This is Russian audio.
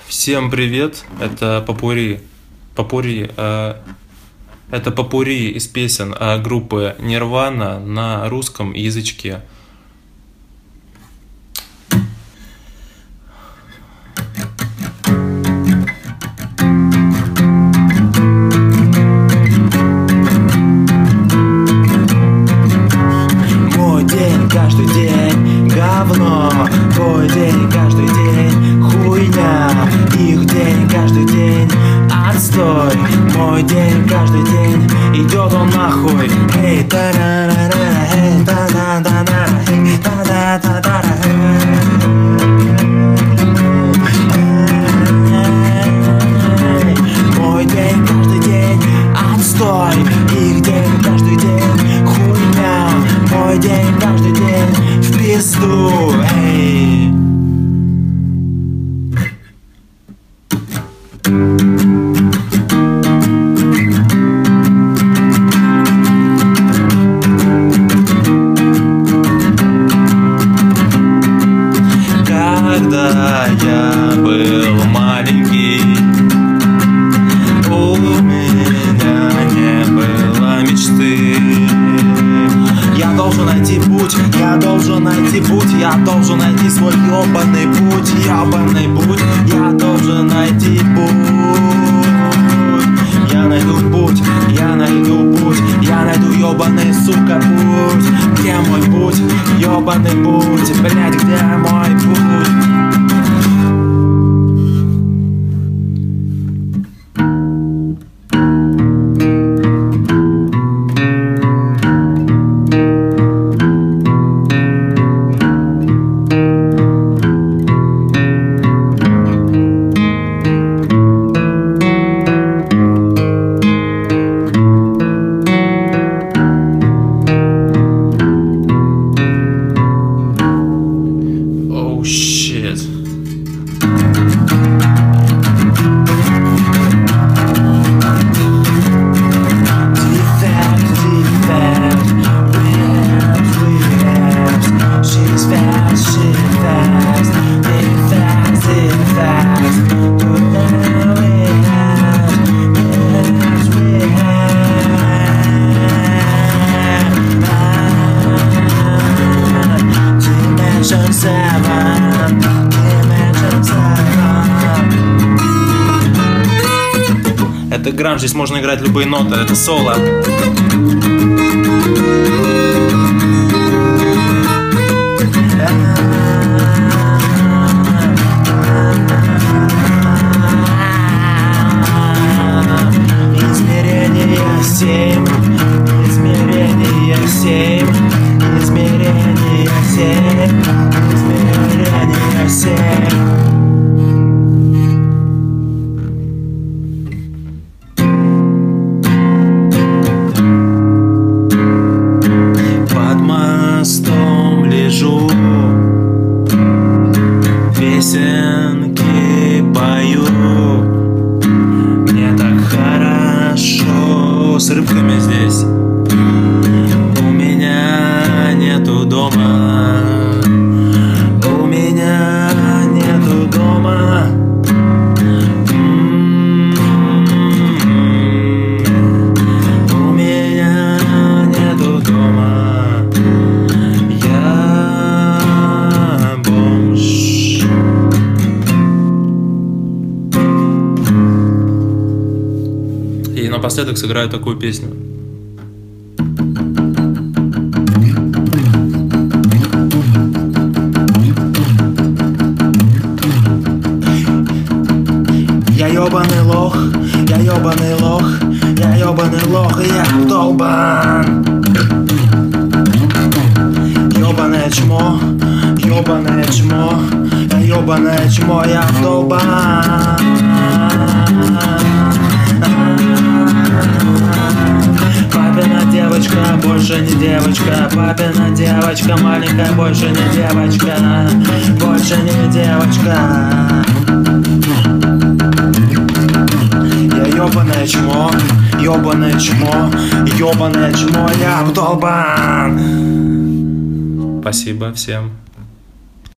Всем привет, это попурри. Это попурри из песен группы Nirvana на русском язычке. Мой день каждый день говно, твой день каждый день хуйня, их день каждый день отстой, мой день каждый день идет он нахуй. Эй, та-ра-ра-ра, эй, та-да-да-да, эй, та-да-да-да, мой день каждый день отстой, их день каждый день хуйня, мой день каждый день в пизду, эй. Когда я был маленький, у меня не было мечты. Я должен найти путь, я должен найти путь, я должен найти свой ёбаный путь, ёбаный путь, я должен найти путь. Я найду путь, я найду путь, я найду ёбаный, сука, путь. Где мой путь, ёбаный путь, блядь, где мой путь? Shit. Это гранж, здесь можно играть любые ноты, это соло. Измерение 7, измерение 7, измерение 7, измерение 7. Лежу, песенки пою, мне так хорошо С рыбками здесь. У меня нету дома, у меня нету дома. У меня нету дома. И напоследок сыграю такую песню. Я ёбаный лох, я ёбаный лох, я ёбаный лох, и я долбан. Ёбаное чмо, ёбаное чмо, я ёбаное чмо, я долбан. Папина девочка, больше не девочка, папина девочка, маленькая, больше не девочка, больше не девочка. Я ёбаное чмо, ёбаное чмо, ёбаное чмо, я долбан. Спасибо всем.